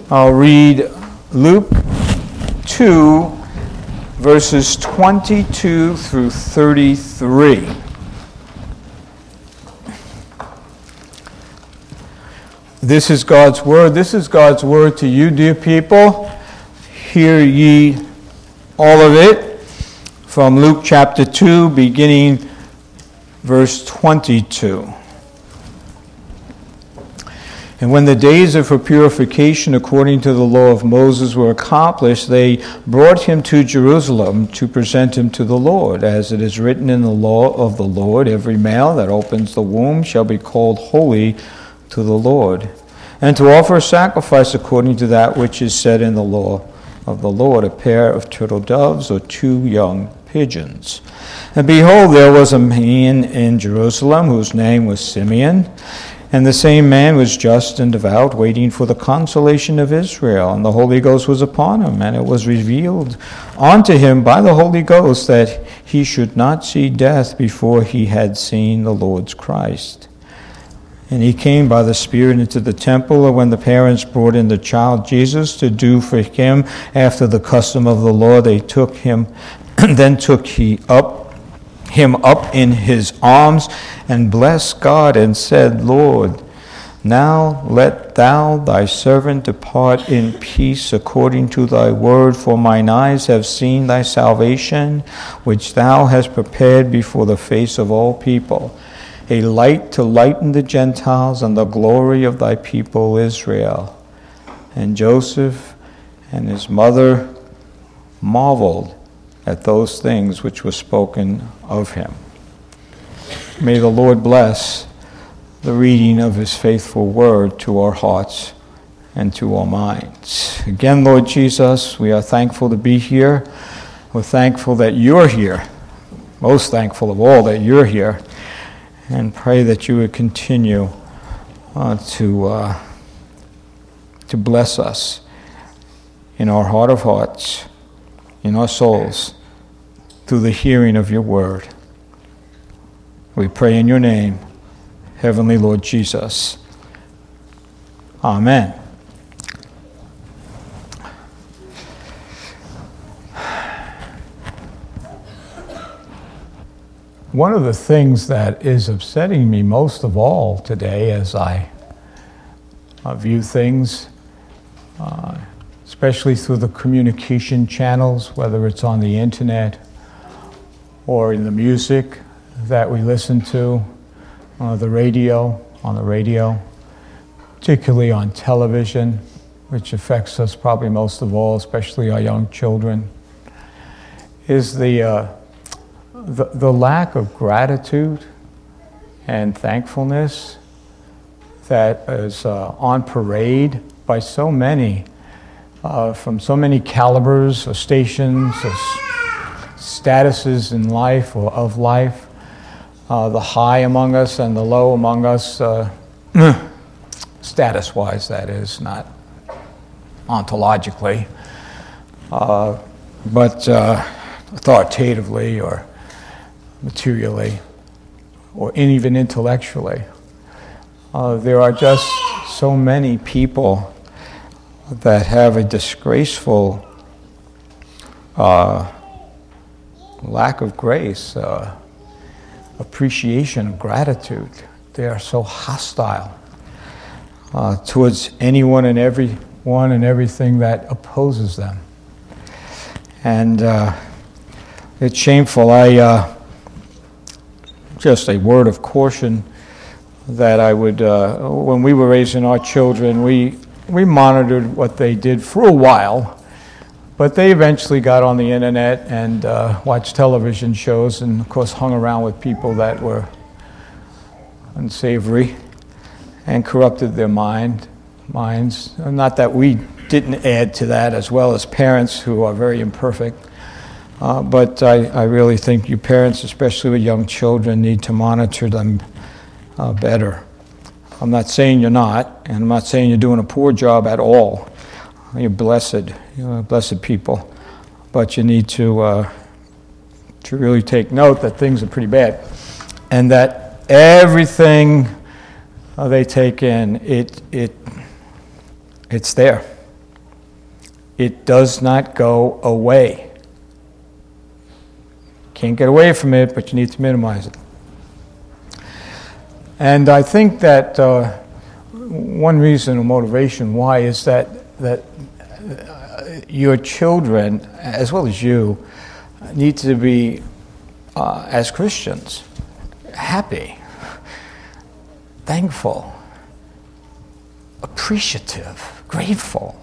I'll read Luke 2, verses 22 through 33. This is God's word. This is God's word to you, dear people. Hear ye all of it from Luke chapter 2, beginning verse 22. And when the days of her purification according to the law of Moses were accomplished, they brought him to Jerusalem to present him to the Lord. As it is written in the law of the Lord, every male that opens the womb shall be called holy to the Lord, and to offer a sacrifice according to that which is said in the law of the Lord, a pair of turtle doves or 2 young pigeons. And behold, there was a man in Jerusalem whose name was Simeon, and the same man was just and devout, waiting for the consolation of Israel. And the Holy Ghost was upon him, and it was revealed unto him by the Holy Ghost that he should not see death before he had seen the Lord's Christ. And he came by the Spirit into the temple, and when the parents brought in the child Jesus to do for him after the custom of the law, they took him, then took him up in his arms, and blessed God, and said, Lord, now let thou thy servant depart in peace according to thy word, for mine eyes have seen thy salvation, which thou hast prepared before the face of all people, a light to lighten the Gentiles and the glory of thy people Israel. And Joseph and his mother marveled at those things which were spoken of him. May the Lord bless the reading of his faithful word to our hearts and to our minds. Again, Lord Jesus, we are thankful to be here. We're thankful that you're here. Most thankful of all that you're here. And pray that you would continue to bless us in our heart of hearts, in our souls, through the hearing of your word. We pray in your name, Heavenly Lord Jesus. Amen. One of the things that is upsetting me most of all today as I view things, especially through the communication channels, whether it's on the internet or in the music that we listen to, on the radio, particularly on television, which affects us probably most of all, especially our young children, is the lack of gratitude and thankfulness that is on parade by so many, from so many calibers or stations or statuses in life or of life, the high among us and the low among us, status-wise that is, not ontologically, but authoritatively or materially, or even intellectually. There are just so many people that have a disgraceful lack of grace, appreciation of gratitude. They are so hostile towards anyone and everyone and everything that opposes them. And it's shameful. Just a word of caution that I would, when we were raising our children, we monitored what they did for a while, but they eventually got on the internet and watched television shows and, of course, hung around with people that were unsavory and corrupted their minds. Not that we didn't add to that, as well as parents who are very imperfect. But I really think you parents, especially with young children, need to monitor them better. I'm not saying you're not, and I'm not saying you're doing a poor job at all. You're blessed. You're blessed people. But you need to really take note that things are pretty bad, and that everything they take in, it's there. It does not go away. Can't get away from it, but you need to minimize it. And I think that one reason or motivation why is that your children, as well as you, need to be, as Christians, happy, thankful, appreciative, grateful,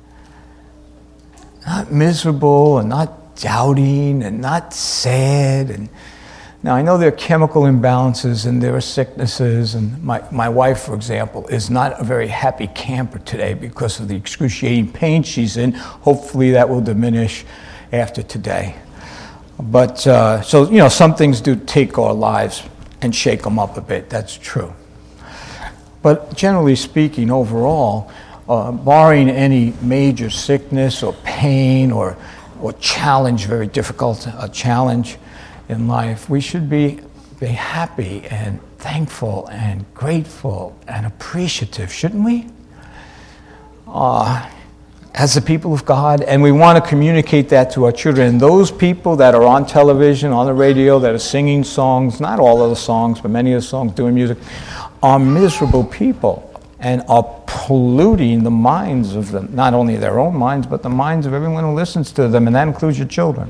not miserable and not doubting and not sad. And now I know there are chemical imbalances and there are sicknesses, and my wife, for example, is not a very happy camper today because of the excruciating pain she's in. Hopefully that will diminish after today. But so, you know, some things do take our lives and shake them up a bit. That's true. But generally speaking, overall, barring any major sickness or pain or challenge, very difficult challenge in life, we should be happy and thankful and grateful and appreciative, shouldn't we? As the people of God, and we want to communicate that to our children. And those people that are on television, on the radio, that are singing songs, not all of the songs, but many of the songs, doing music, are miserable people and are polluting the minds of them, not only their own minds, but the minds of everyone who listens to them, and that includes your children.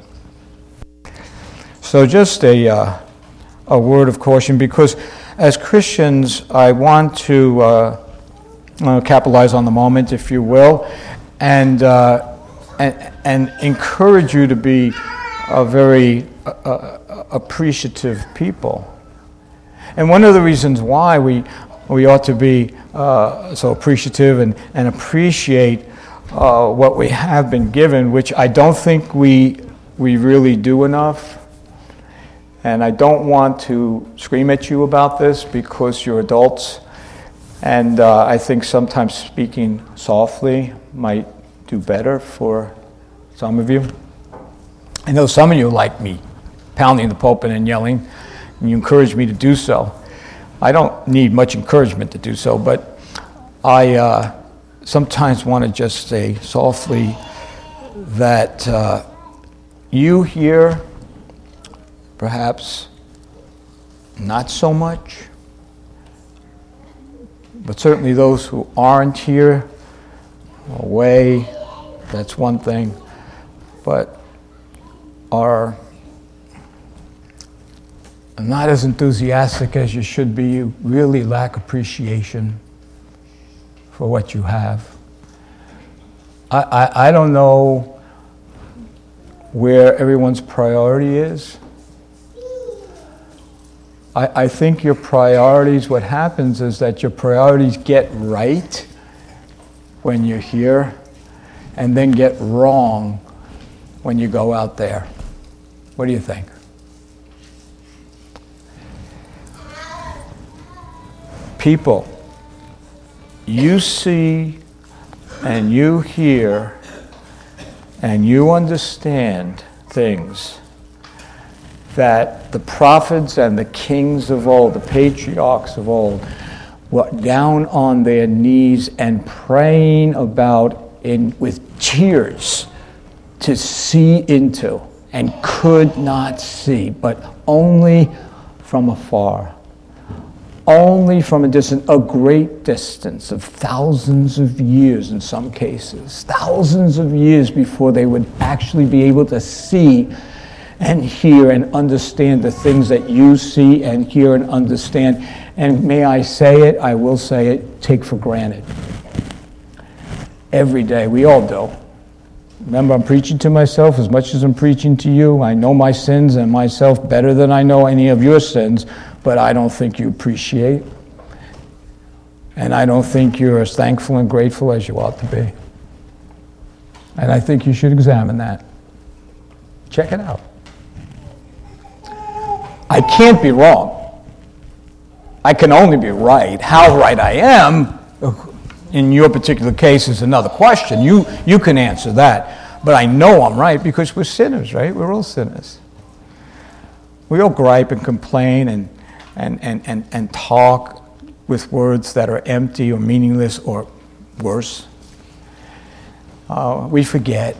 So just a word of caution, because as Christians, I want to capitalize on the moment, if you will, and encourage you to be a very appreciative people. And one of the reasons why we ought to be so appreciative and appreciate what we have been given, which I don't think we really do enough. And I don't want to scream at you about this because you're adults. And I think sometimes speaking softly might do better for some of you. I know some of you like me pounding the pulpit and yelling, and you encourage me to do so. I don't need much encouragement to do so, but I sometimes want to just say softly that you here, perhaps not so much, but certainly those who aren't here, away, that's one thing, but are not as enthusiastic as you should be. You really lack appreciation for what you have. I don't know where everyone's priority is. I think your priorities, what happens is that your priorities get right when you're here and then get wrong when you go out there. What do you think? People, you see and you hear and you understand things that the prophets and the kings of old, the patriarchs of old, were down on their knees and praying about with tears to see into, and could not see, but only from afar, only from a distance, a great distance of thousands of years in some cases, thousands of years before they would actually be able to see and hear and understand the things that you see and hear and understand. And may I say it, I will say it, take for granted. Every day, we all do. Remember, I'm preaching to myself as much as I'm preaching to you. I know my sins and myself better than I know any of your sins, but I don't think you appreciate. And I don't think you're as thankful and grateful as you ought to be. And I think you should examine that. Check it out. I can't be wrong. I can only be right. How right I am, in your particular case, is another question. You can answer that. But I know I'm right because we're sinners, right? We're all sinners. We all gripe and complain and talk with words that are empty or meaningless or worse. we forget.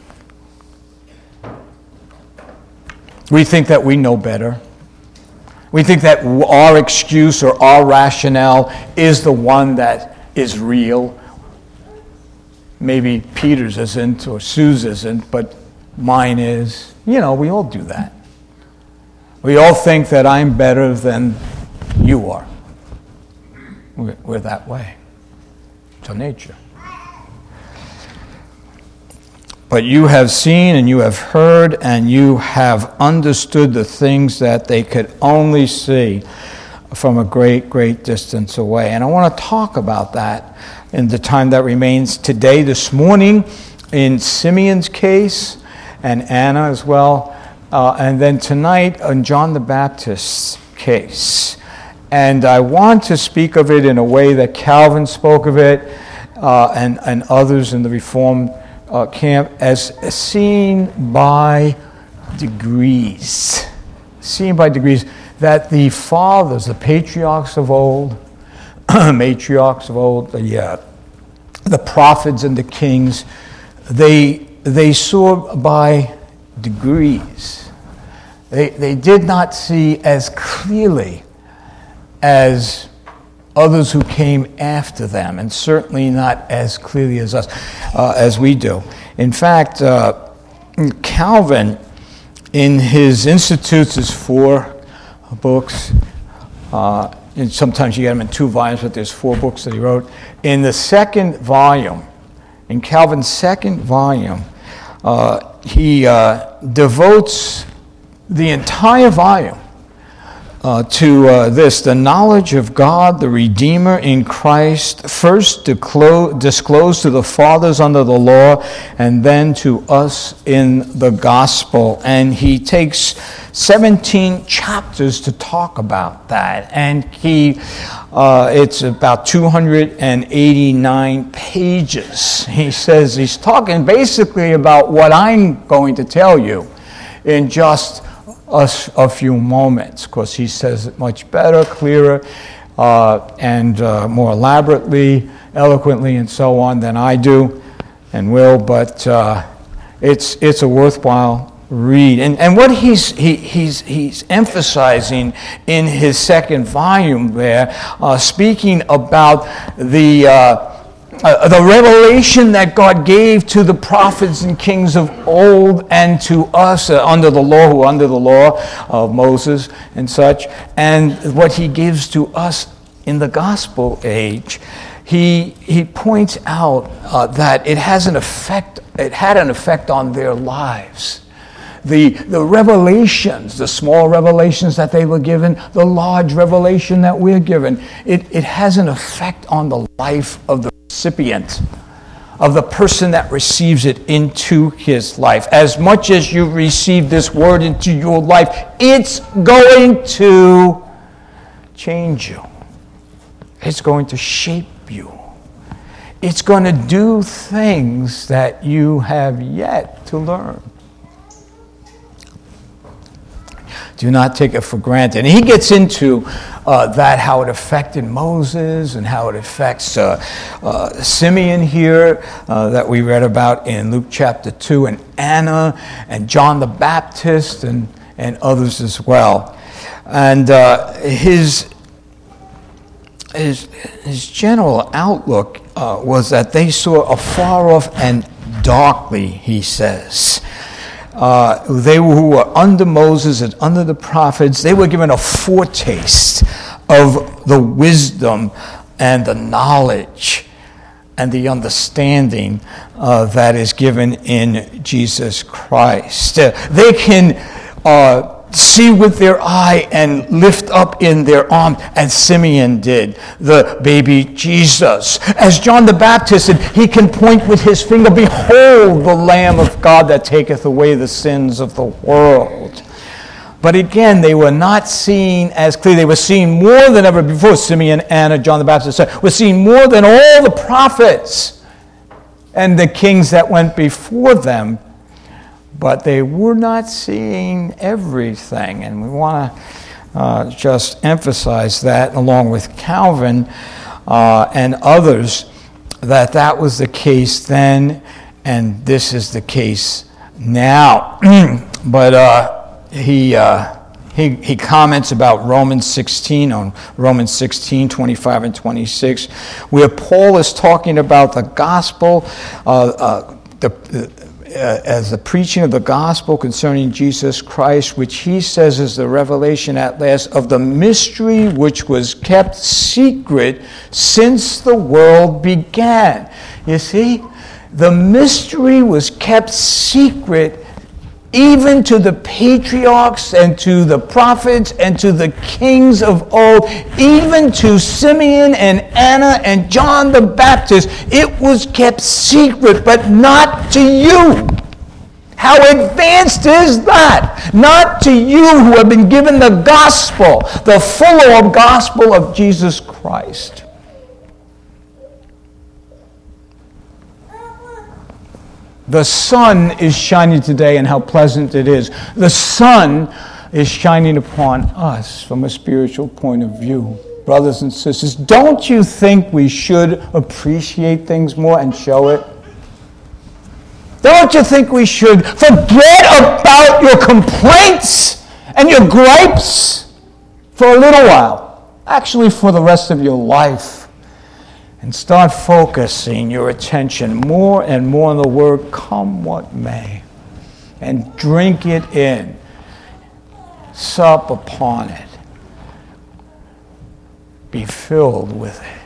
We think that we know better. We think that our excuse or our rationale is the one that is real. Maybe Peter's isn't or Sue's isn't, but mine is. We all do that. We all think that I'm better than you are. We're that way. It's our nature. But you have seen and you have heard and you have understood the things that they could only see from a great, great distance away. And I want to talk about that in the time that remains today, this morning, in Simeon's case and Anna as well. And then tonight in John the Baptist's case. And I want to speak of it in a way that Calvin spoke of it and others in the Reformed camp as seen by degrees. Seen by degrees that the fathers, the patriarchs of old, the prophets and the kings, they saw by degrees. They did not see as clearly as others who came after them, and certainly not as clearly as us, as we do. In fact, Calvin, in his Institutes, his 4 books, and sometimes you get them in 2 volumes, but there's 4 books that he wrote. In the second volume, in Calvin's second volume, he devotes the entire volume to this, the knowledge of God, the Redeemer in Christ, first disclosed to the fathers under the law, and then to us in the gospel. And he takes 17 chapters to talk about that. And it's about 289 pages. He says he's talking basically about what I'm going to tell you in just a few moments, because he says it much better, clearer, and more elaborately, eloquently, and so on than I do and will. But it's a worthwhile read. And what he's emphasizing in his second volume there, speaking about the revelation that God gave to the prophets and kings of old and to us under the law, who are under the law of Moses and such, and what he gives to us in the gospel age, he points out that it had an effect on their lives. The revelations, the small revelations that they were given, the large revelation that we're given, it has an effect on the life of the recipient, of the person that receives it into his life. As much as you receive this word into your life, it's going to change you. It's going to shape you. It's going to do things that you have yet to learn. Do not take it for granted. And he gets into that, how it affected Moses and how it affects Simeon here that we read about in Luke chapter 2, and Anna and John the Baptist and others as well. And his general outlook was that they saw afar off and darkly, he says. They who were under Moses and under the prophets, they were given a foretaste of the wisdom and the knowledge and the understanding that is given in Jesus Christ. They can see with their eye and lift up in their arm, as Simeon did, the baby Jesus. As John the Baptist did, he can point with his finger, behold the Lamb of God that taketh away the sins of the world. But again, they were not seen as clear. They were seen more than ever before. Simeon, Anna, John the Baptist were seen more than all the prophets and the kings that went before them. But they were not seeing everything, and we want to just emphasize that, along with Calvin and others, that was the case then And this is the case now. But he comments about Romans 16 on Romans 16, 25 and 26, where Paul is talking about the gospel, as the preaching of the gospel concerning Jesus Christ, which he says is the revelation at last of the mystery which was kept secret since the world began. You see, the mystery was kept secret even to the patriarchs and to the prophets and to the kings of old, even to Simeon and Anna and John the Baptist. It was kept secret, but not to you. How advanced is that? Not to you who have been given the gospel, the full gospel of Jesus Christ. The sun is shining today, and how pleasant it is. The sun is shining upon us from a spiritual point of view. Brothers and sisters, don't you think we should appreciate things more and show it? Don't you think we should forget about your complaints and your gripes for a little while? Actually, for the rest of your life. And start focusing your attention more and more on the Word, come what may. And drink it in. Sup upon it. Be filled with it.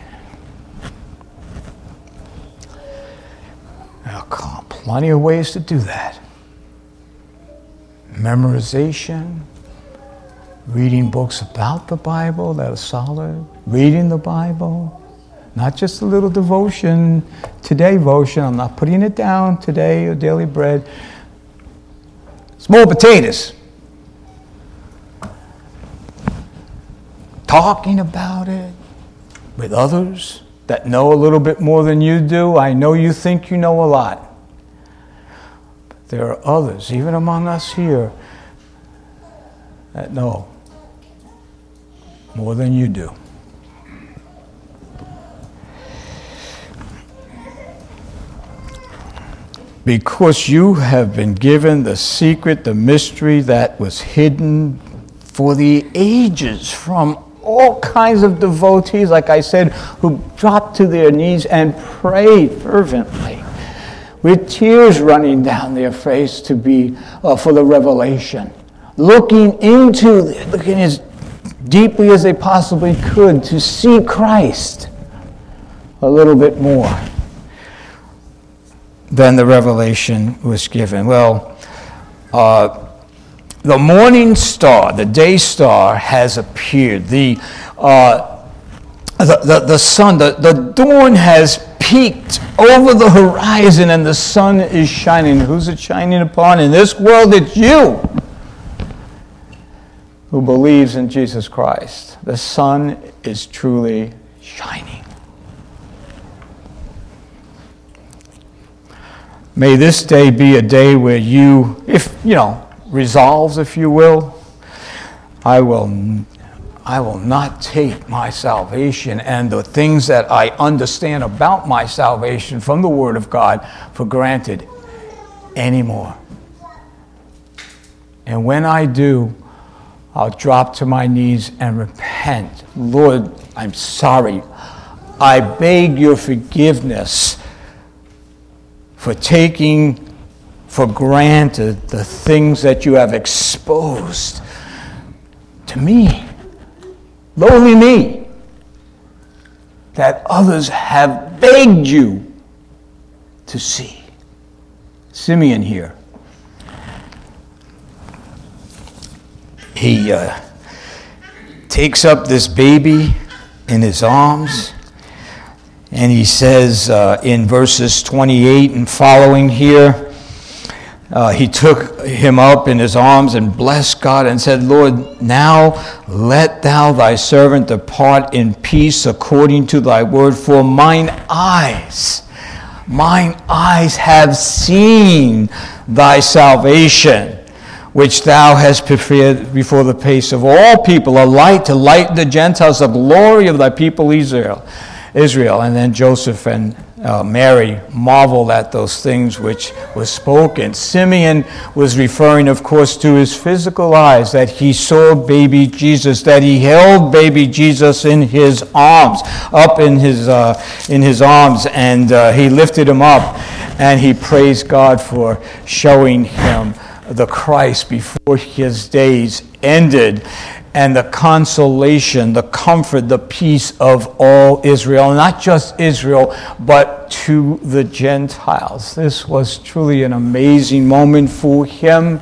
There are plenty of ways to do that. Memorization. Reading books about the Bible that are solid. Reading the Bible. Not just a little devotion, today devotion. I'm not putting it down today or daily bread. Small potatoes. Talking about it with others that know a little bit more than you do. I know you think you know a lot. But there are others, even among us here, that know more than you do. Because you have been given the secret, the mystery that was hidden for the ages from all kinds of devotees, like I said, who dropped to their knees and prayed fervently, with tears running down their face to be for the revelation, looking as deeply as they possibly could to see Christ a little bit more than the revelation was given. Well, the morning star, the day star, has appeared. The sun, the dawn has peaked over the horizon, and the sun is shining. Who's it shining upon? In this world, it's you who believes in Jesus Christ. The sun is truly shining. May this day be a day where you, resolves, if you will, I will not take my salvation and the things that I understand about my salvation from the Word of God for granted anymore. And when I do, I'll drop to my knees and repent. Lord, I'm sorry. I beg your forgiveness for taking for granted the things that you have exposed to me, lowly me, that others have begged you to see. Simeon here, he takes up this baby in his arms, and he says in verses 28 and following here, he took him up in his arms and blessed God and said, Lord, now let thou thy servant depart in peace according to thy word, for mine eyes have seen thy salvation, which thou hast prepared before the face of all people, a light to lighten the Gentiles, the glory of thy people Israel. And then Joseph and Mary marveled at those things which were spoken. Simeon was referring, of course, to his physical eyes, that he saw baby Jesus, that he held baby Jesus in his arms, up in his arms, and he lifted him up, and he praised God for showing him the Christ before his days ended, and the consolation, the comfort, the peace of all Israel, not just Israel, but to the Gentiles. This was truly an amazing moment for him.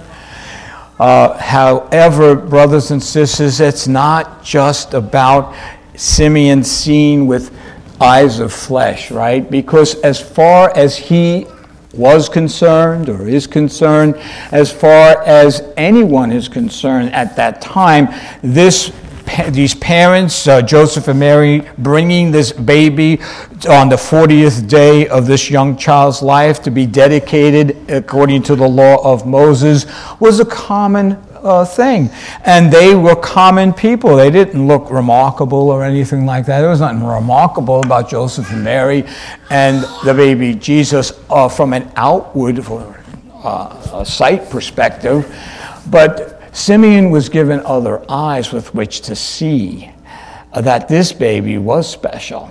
However, brothers and sisters, it's not just about Simeon seeing with eyes of flesh, right? Because as far as he was concerned or is concerned, as far as anyone is concerned at that time, these parents, Joseph and Mary, bringing this baby on the 40th day of this young child's life to be dedicated according to the law of Moses, was a common thing. And they were common people. They didn't look remarkable or anything like that. There was nothing remarkable about Joseph and Mary and the baby Jesus from an outward sight perspective. But Simeon was given other eyes with which to see that this baby was special,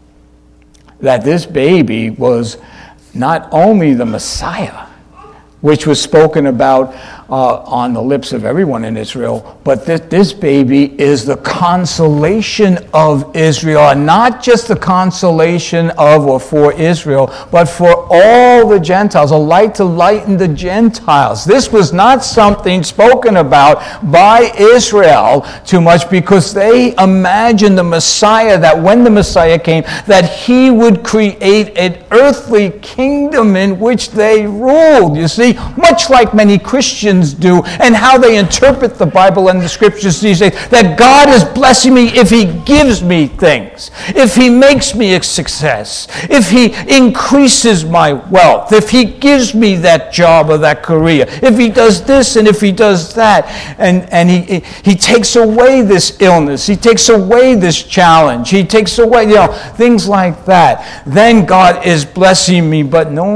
that this baby was not only the Messiah, which was spoken about on the lips of everyone in Israel, but that this baby is the consolation of Israel, and not just the consolation of or for Israel, but for all the Gentiles, a light to lighten the Gentiles. This was not something spoken about by Israel too much, because they imagined the Messiah, that when the Messiah came, that he would create an earthly kingdom in which they ruled. You see, much like many Christians do, and how they interpret the Bible and the Scriptures these days, that God is blessing me if he gives me things, if he makes me a success, if he increases my wealth, if he gives me that job or that career, if he does this and if he does that, and he takes away this illness, he takes away this challenge, he takes away, things like that, then God is blessing me. But no,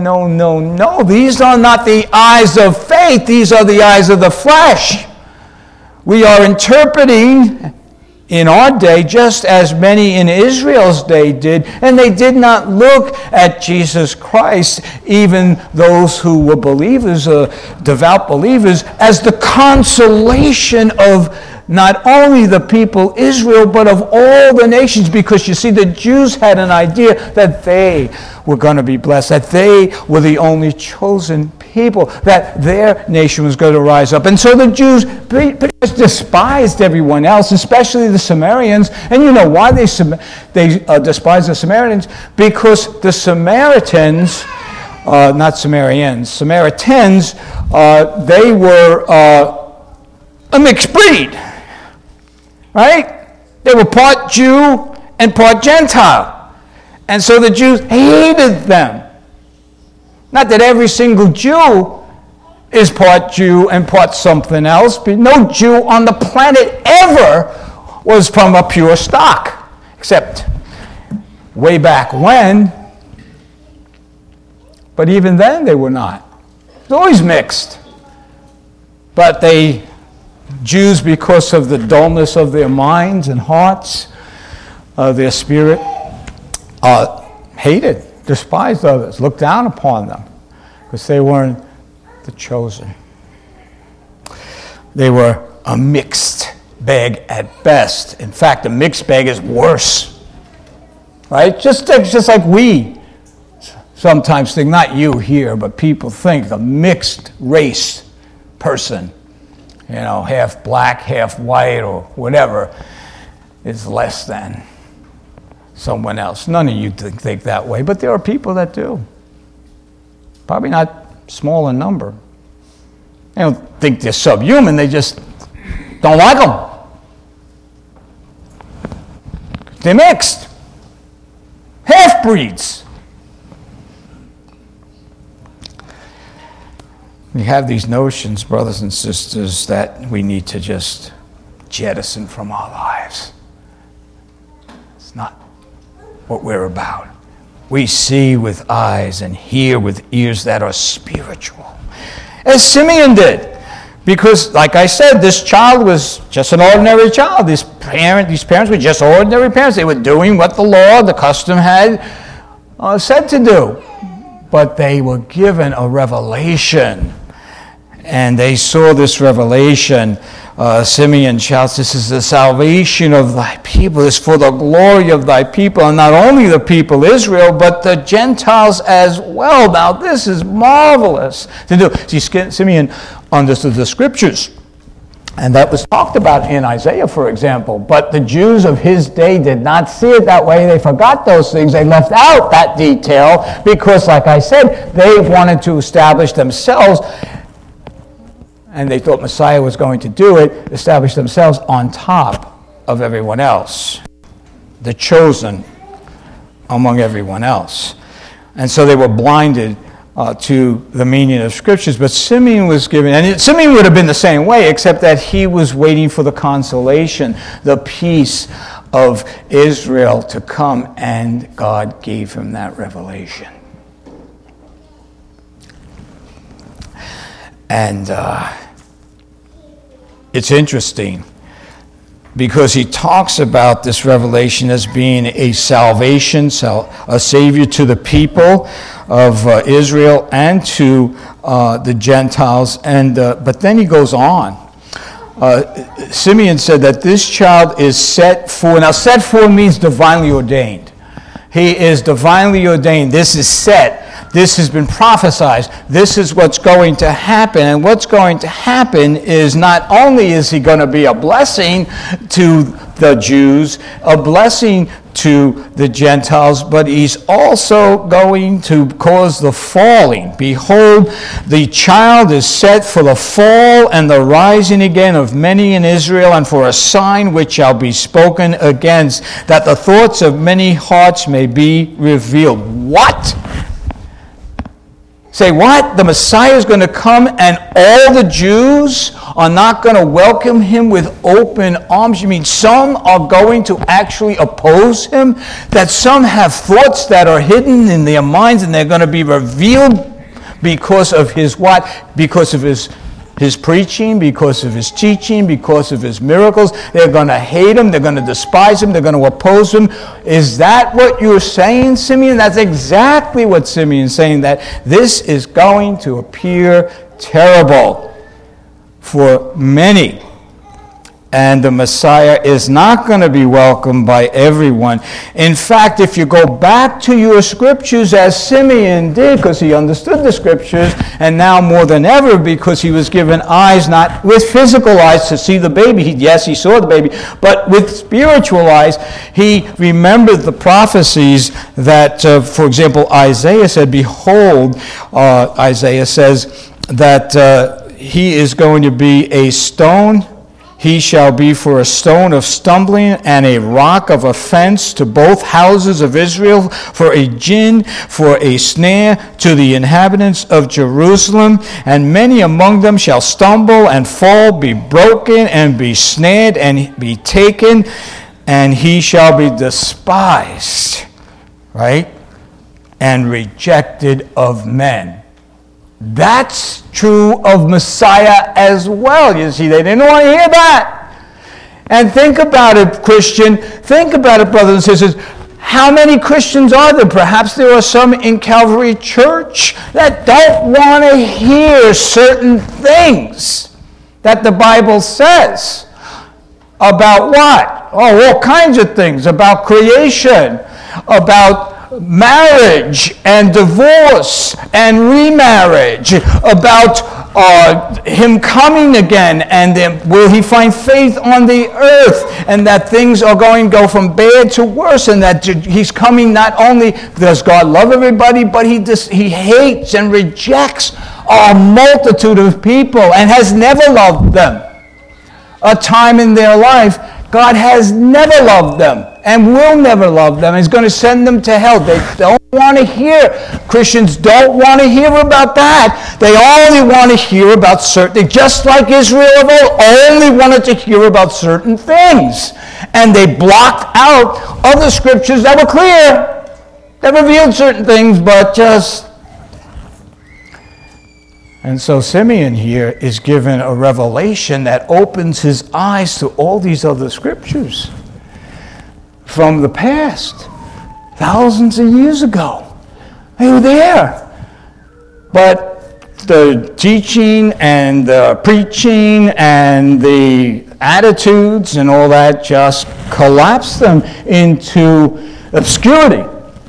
these are not the eyes of faith. These are the eyes of the flesh. We are interpreting in our day just as many in Israel's day did, and they did not look at Jesus Christ, even those who were believers, devout believers, as the consolation of not only the people Israel, but of all the nations. Because you see, the Jews had an idea that they were going to be blessed, that they were the only chosen people, that their nation was going to rise up. And so the Jews pretty much despised everyone else, especially the Samaritans. And you know why they despised the Samaritans? Because the Samaritans, Samaritans, they were a mixed breed. Right? They were part Jew and part Gentile. And so the Jews hated them. Not that every single Jew is part Jew and part something else, but no Jew on the planet ever was from a pure stock, except way back when. But even then they were not. It was always mixed. But Jews, because of the dullness of their minds and hearts, their spirit, hated, despised others, looked down upon them, because they weren't the chosen. They were a mixed bag at best. In fact, a mixed bag is worse. Right? Just like we sometimes think, not you here, but people think a mixed race person, half black, half white, or whatever, is less than someone else. None of you think that way, but there are people that do. Probably not small in number. They don't think they're subhuman, they just don't like them. They're mixed. Half-breeds. We have these notions, brothers and sisters, that we need to just jettison from our lives. It's not what we're about. we see with eyes and hear with ears that are spiritual. As Simeon did. Because, like I said, this child was just an ordinary child. These parents were just ordinary parents. They were doing what the law, the custom had said to do. But they were given a revelation. And they saw this revelation. Simeon shouts, "This is the salvation of thy people. This is for the glory of thy people." And not only the people Israel, but the Gentiles as well. Now this is marvelous to do. See, Simeon understood the scriptures. And that was talked about in Isaiah, for example. But the Jews of his day did not see it that way. They forgot those things. They left out that detail because, like I said, they wanted to establish themselves, and they thought Messiah was going to do it, establish themselves on top of everyone else, the chosen among everyone else. And so they were blinded to the meaning of scriptures. But Simeon was given, and Simeon would have been the same way, except that he was waiting for the consolation, the peace of Israel to come, and God gave him that revelation. And it's interesting because he talks about this revelation as being a salvation, a savior to the people of Israel and to the Gentiles. And but then he goes on. Simeon said that this child is set for. Now, set for means divinely ordained. He is divinely ordained. This is set. This has been prophesied. This is what's going to happen. And what's going to happen is not only is he going to be a blessing to the Jews, a blessing to the Gentiles, but he's also going to cause the falling. Behold, the child is set for the fall and the rising again of many in Israel, and for a sign which shall be spoken against, that the thoughts of many hearts may be revealed. What? Say what? The Messiah is going to come and all the Jews are not going to welcome him with open arms? You mean some are going to actually oppose him? That some have thoughts that are hidden in their minds and they're going to be revealed because of his what? Because of his preaching, because of his teaching, because of his miracles. They're going to hate him. They're going to despise him. They're going to oppose him. Is that what you're saying, Simeon? That's exactly what Simeon's saying, that this is going to appear terrible for many. And the Messiah is not going to be welcomed by everyone. In fact, if you go back to your scriptures as Simeon did, because he understood the scriptures, and now more than ever because he was given eyes, not with physical eyes to see the baby. Yes, he saw the baby, but with spiritual eyes, he remembered the prophecies that, for example, Isaiah said, behold, Isaiah says that he is going to be a stone. He shall be for a stone of stumbling and a rock of offense to both houses of Israel, for a gin, for a snare to the inhabitants of Jerusalem. And many among them shall stumble and fall, be broken and be snared and be taken, and he shall be despised, right, and rejected of men. That's true of Messiah as well. You see, they didn't want to hear that. And think about it, Christian. Think about it, brothers and sisters. How many Christians are there? Perhaps there are some in Calvary Church that don't want to hear certain things that the Bible says. About what? Oh, all kinds of things. About creation, about marriage and divorce and remarriage, about him coming again, and will he find faith on the earth, and that things are going to go from bad to worse, and that he's coming. Not only does God love everybody, but he hates and rejects a multitude of people and has never loved them. A time in their life, God has never loved them and will never love them. He's going to send them to hell. They don't want to hear. Christians don't want to hear about that. They only want to hear about certain, just like Israel of old, only wanted to hear about certain things. And they blocked out other scriptures that were clear. that revealed certain things, but just... And so Simeon here is given a revelation that opens his eyes to all these other scriptures from the past, thousands of years ago. They were there. But the teaching and the preaching and the attitudes and all that just collapsed them into obscurity.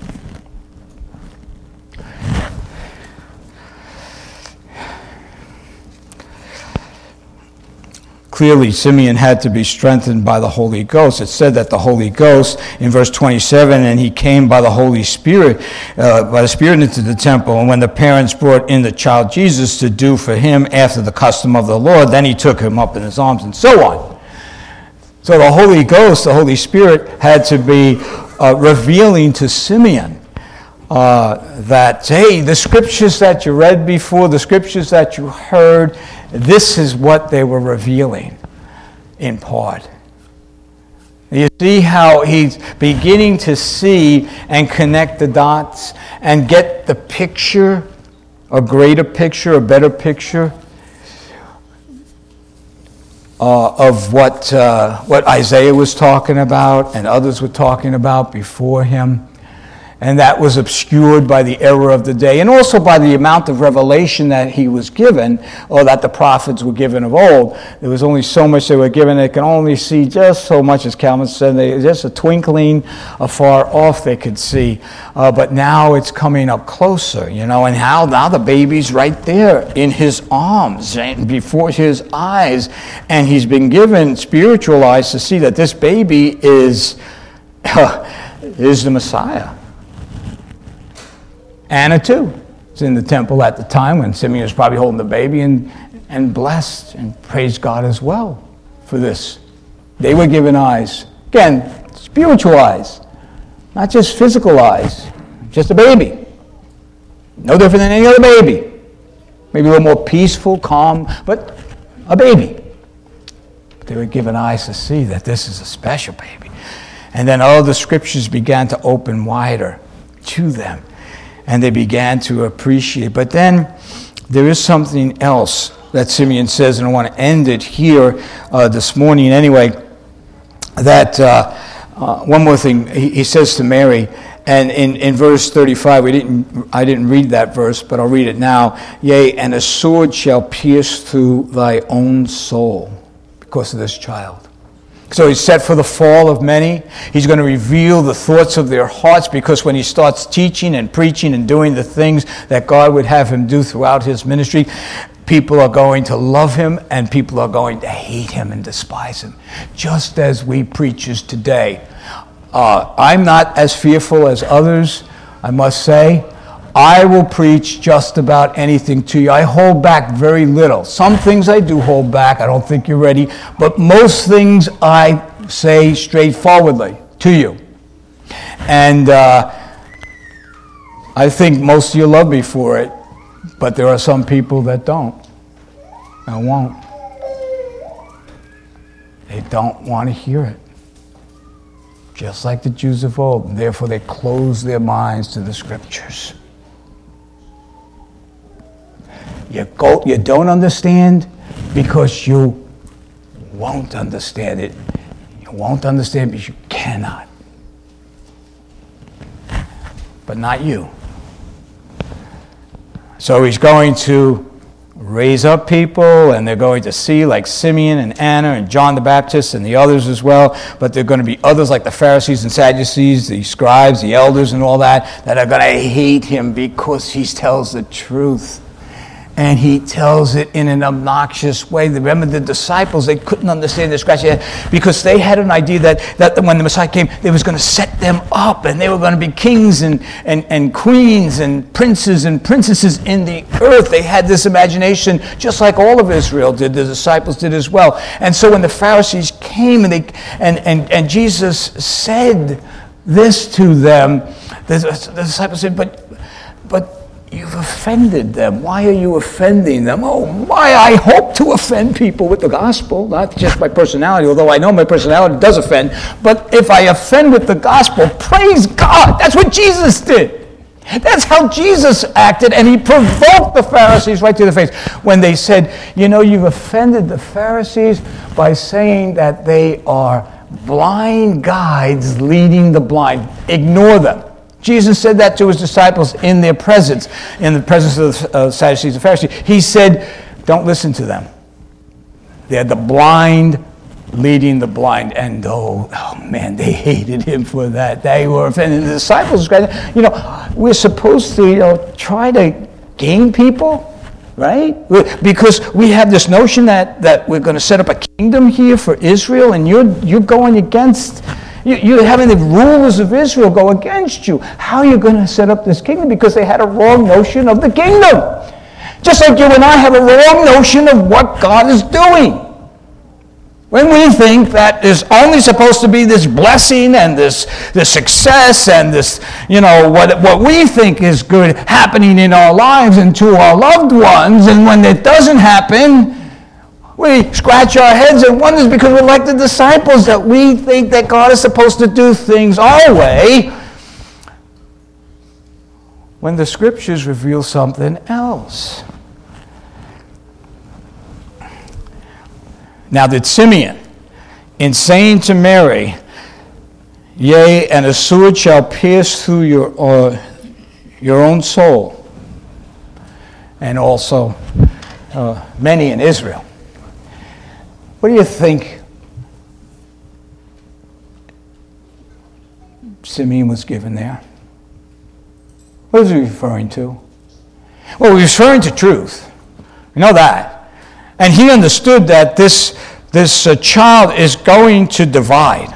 Clearly, Simeon had to be strengthened by the Holy Ghost. It said that the Holy Ghost, in verse 27, and he came by the Holy Spirit, by the Spirit into the temple. And when the parents brought in the child Jesus to do for him after the custom of the Lord, then he took him up in his arms, and so on. So the Holy Ghost, the Holy Spirit, had to be revealing to Simeon that, hey, the scriptures that you read before, the scriptures that you heard, this is what they were revealing in part. You see how he's beginning to see and connect the dots and get the picture, a greater picture, a better picture of what Isaiah was talking about and others were talking about before him. And that was obscured by the error of the day and also by the amount of revelation that he was given, or that the prophets were given of old. There was only so much they were given. They could only see just so much, as Calvin said, just a twinkling afar off they could see. But now it's coming up closer, and now the baby's right there in his arms, and before his eyes. And he's been given spiritual eyes to see that this baby is the Messiah. Anna, too, was in the temple at the time when Simeon was probably holding the baby and blessed and praised God as well for this. They were given eyes. Again, spiritual eyes, not just physical eyes, just a baby. No different than any other baby. Maybe a little more peaceful, calm, but a baby. They were given eyes to see that this is a special baby. And then all the scriptures began to open wider to them. And they began to appreciate. But then there is something else that Simeon says, and I want to end it here this morning anyway, that one more thing he says to Mary, and in verse 35, I didn't read that verse, but I'll read it now. Yea, and a sword shall pierce through thy own soul because of this child. So he's set for the fall of many. He's going to reveal the thoughts of their hearts, because when he starts teaching and preaching and doing the things that God would have him do throughout his ministry, people are going to love him and people are going to hate him and despise him. Just as we preachers today. I'm not as fearful as others, I must say. I will preach just about anything to you. I hold back very little. Some things I do hold back. I don't think you're ready. But most things I say straightforwardly to you. And I think most of you love me for it. But there are some people that don't. And won't. They don't want to hear it. Just like the Jews of old. And therefore they close their minds to the scriptures. You don't understand because you won't understand it. You won't understand because you cannot. But not you. So he's going to raise up people, and they're going to see, like Simeon and Anna and John the Baptist and the others as well, but there are going to be others like the Pharisees and Sadducees, the scribes, the elders and all that are going to hate him because he tells the truth. And he tells it in an obnoxious way. Remember the disciples, they couldn't understand the scripture because they had an idea that when the Messiah came, they was going to set them up and they were going to be kings and queens and princes and princesses in the earth. They had this imagination just like all of Israel did, the disciples did as well. And so when the Pharisees came and Jesus said this to them, the disciples said, but you've offended them. Why are you offending them? Oh, my, I hope to offend people with the gospel, not just my personality, although I know my personality does offend. But if I offend with the gospel, praise God. That's what Jesus did. That's how Jesus acted, and he provoked the Pharisees right to the face when they said, you know, you've offended the Pharisees by saying that they are blind guides leading the blind. Ignore them. Jesus said that to his disciples in their presence, in the presence of the Sadducees and Pharisees. He said, don't listen to them. They're the blind leading the blind. And oh man, they hated him for that. They were offended. The disciples, you know, we're supposed to, try to gain people, right? Because we have this notion that we're going to set up a kingdom here for Israel, and you're going against... You're having the rulers of Israel go against you. How are you going to set up this kingdom? Because they had a wrong notion of the kingdom. Just like you and I have a wrong notion of what God is doing. When we think that there's only supposed to be this blessing and this success and this, you know, what we think is good happening in our lives and to our loved ones, and when it doesn't happen, we scratch our heads and wonder because we're like the disciples that we think that God is supposed to do things our way when the scriptures reveal something else. Now did Simeon, in saying to Mary, yea, and a sword shall pierce through your own soul, and also many in Israel. What do you think Simeon was given there? What is he referring to? Well, he's referring to truth. We know that. And he understood that this child is going to divide.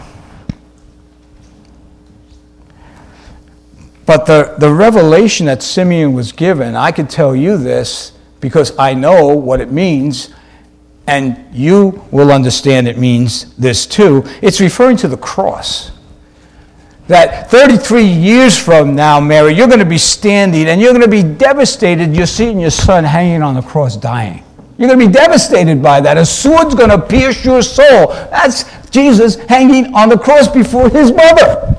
But the revelation that Simeon was given, I could tell you this because I know what it means, and you will understand it means this too. It's referring to the cross. That 33 years from now, Mary, you're going to be standing and you're going to be devastated. You're seeing your son hanging on the cross dying. You're going to be devastated by that. A sword's going to pierce your soul. That's Jesus hanging on the cross before his mother.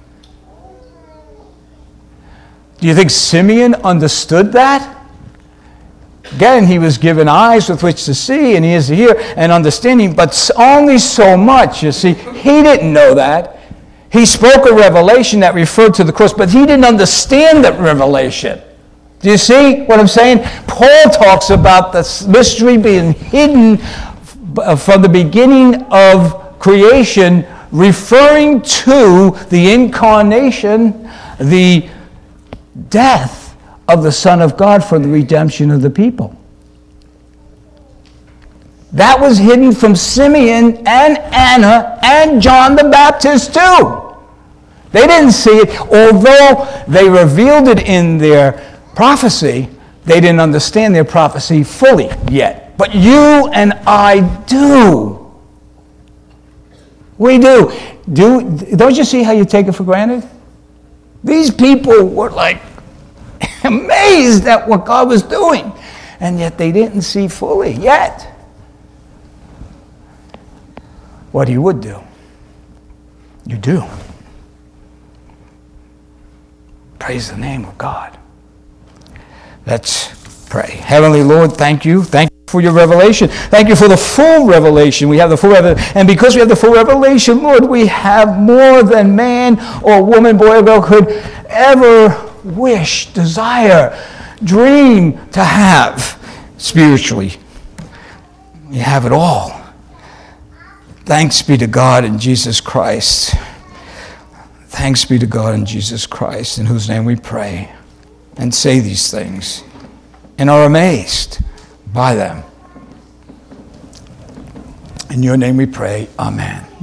Do you think Simeon understood that? Again, he was given eyes with which to see and ears to hear and understanding, but only so much, you see. He didn't know that. He spoke a revelation that referred to the cross, but he didn't understand that revelation. Do you see what I'm saying? Paul talks about the mystery being hidden from the beginning of creation, referring to the incarnation, the death of the Son of God for the redemption of the people. That was hidden from Simeon and Anna and John the Baptist too. They didn't see it. Although they revealed it in their prophecy, they didn't understand their prophecy fully yet. But you and I do. We do. Don't you see how you take it for granted? These people were like amazed at what God was doing, and yet they didn't see fully yet what he would do. You do. Praise the name of God. Let's pray. Heavenly Lord, thank you. Thank you for your revelation. Thank you for the full revelation. We have the full revelation. And because we have the full revelation, Lord, we have more than man or woman, boy or girl could ever wish, desire, dream to have spiritually. We have it all. Thanks be to God in Jesus Christ. Thanks be to God in Jesus Christ, in whose name we pray and say these things and are amazed by them. In your name we pray. Amen.